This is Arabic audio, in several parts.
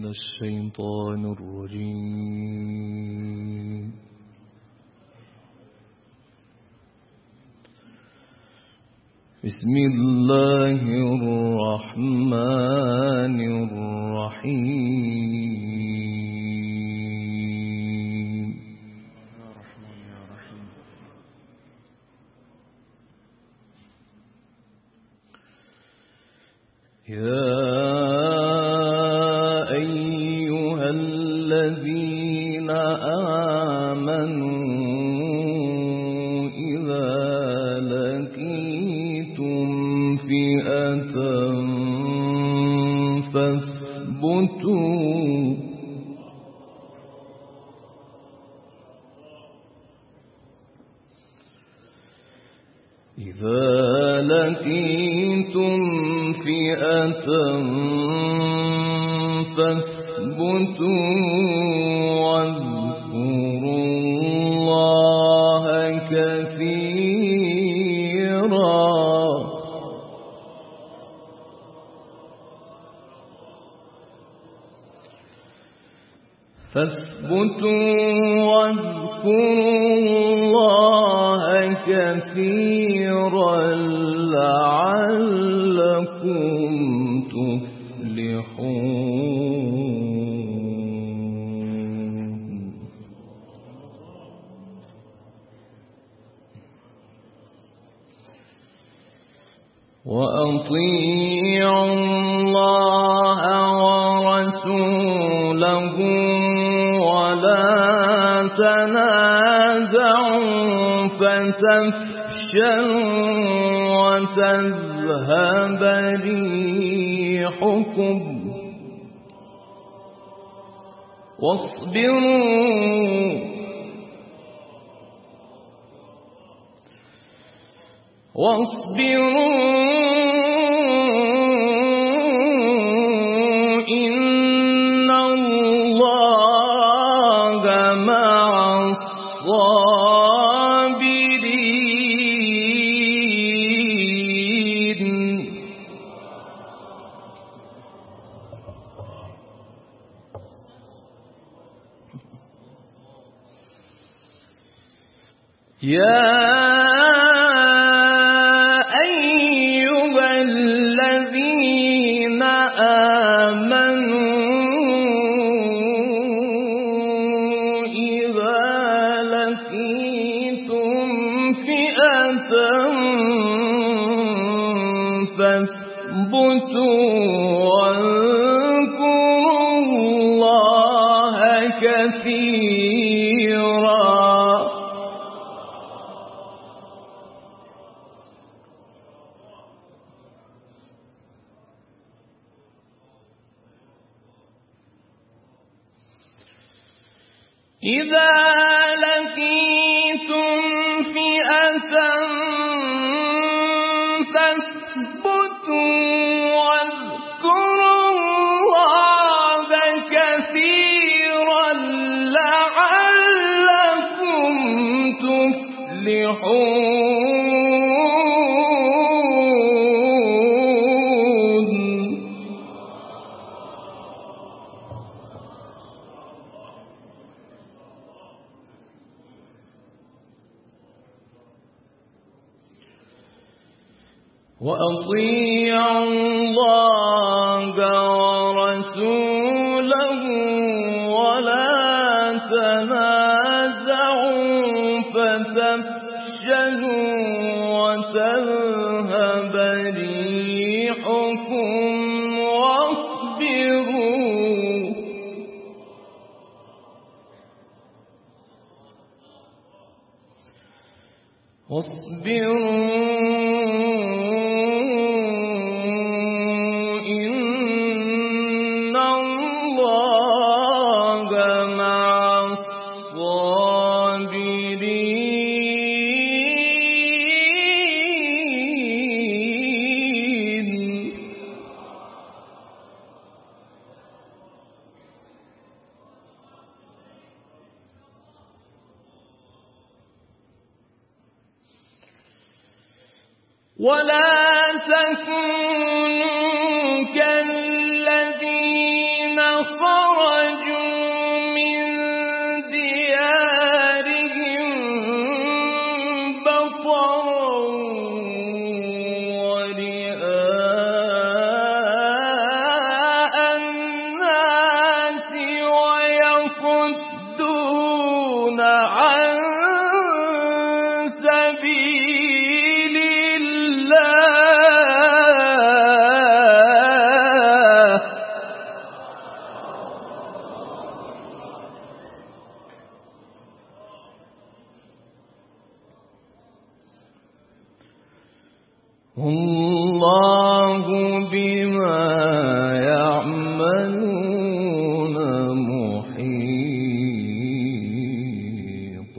من الشيطان الرجيم. بسم الله الرحمن الرحيم. يا أيها الذين آمنوا إذا لقيتم فئة فاثبتوا واذكروا الله كثيرا لعلكم تفلحون. وأطيعوا الله ورسوله ولا تنازعوا فتفشلوا وتذهب ريحكم واصبروا إن الله مع الصابرين. يا أيها الذين آمنوا إذا لقيتم فئة فاثبتوا واذكروا الله كثيرا إذا لقيتم فئة فاثبتوا واذكروا الله كثيرا لعلكم تفلحون. وأطيعوا الله ورسوله ولا تنازعوا فتفشلوا وتذهب ريحكم واصبروا إن الله مع الصابرين. ولا تكونوا كالذين خرجوا والله بما يعملون محيط.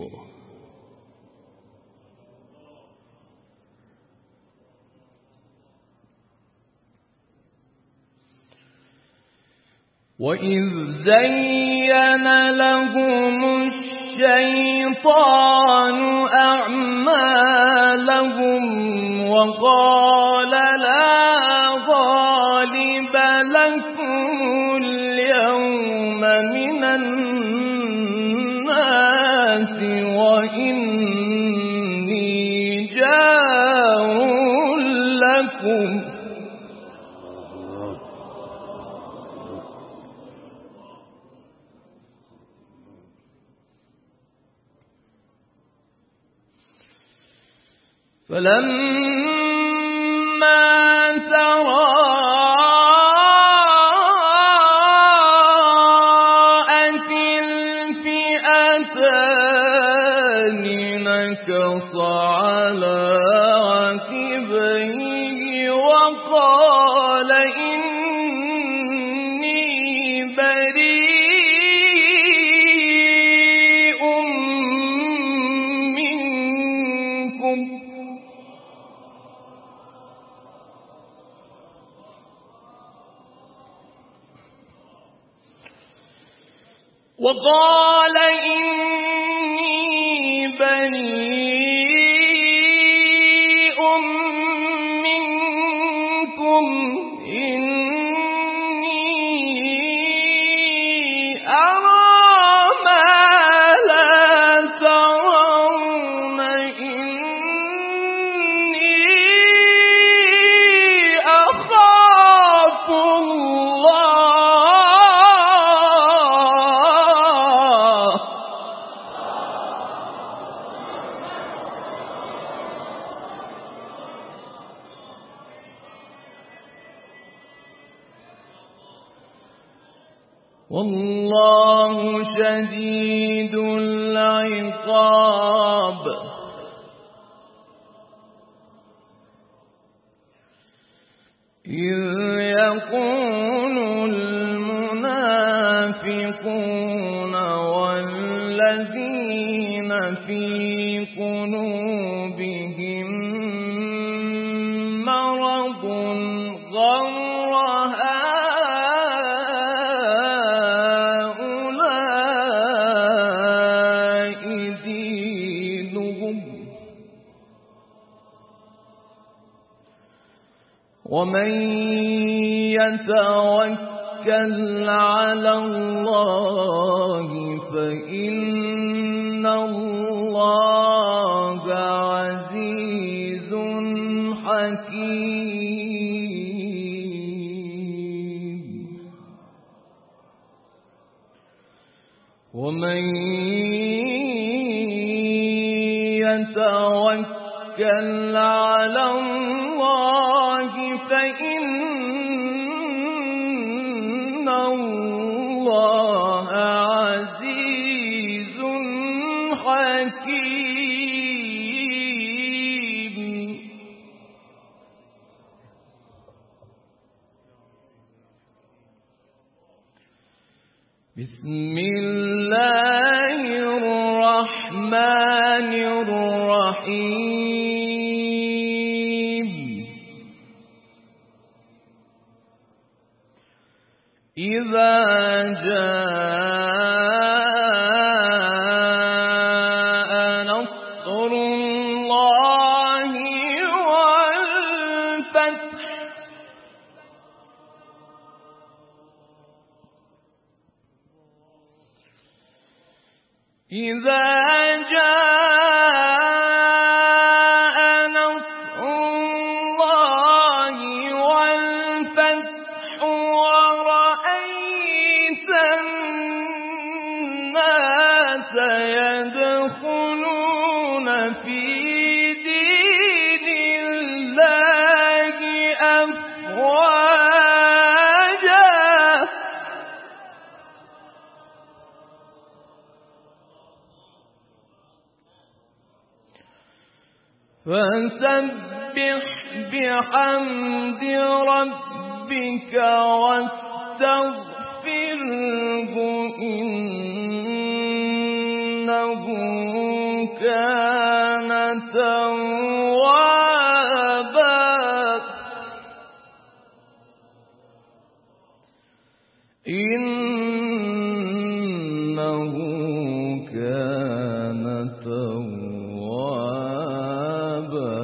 وإذ زين لهم الشيطان أعمالهم وقال لا غالب لكم اليوم من الناس وإني جار لكم فلما تراءت الفئتان نكص على عقبيه وقال إني بريء منكم إني أرى ما لا ترون إني أخاف الله. والله شديد العقاب. إذ يقول المنافقون والذين في قلوبهم مرض غر هؤلاء دينهم ومن يتوكل على الله فإن الله عزيز حكيم. ومن يتوكل على الله فإن الله عزيز حكيم. بسم الله الرحمن الرحيم. إذا جاء نصر الله والفتح إذا جاء نصر الله والفتح ورأيت الناس يدخلون في دين الله أفواجا فسبح فسبح بحمد ربك واستغفره إنه كان توابا إنه كان توابا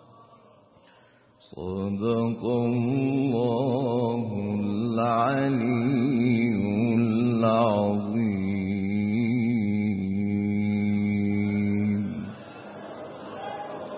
صدق الله العلي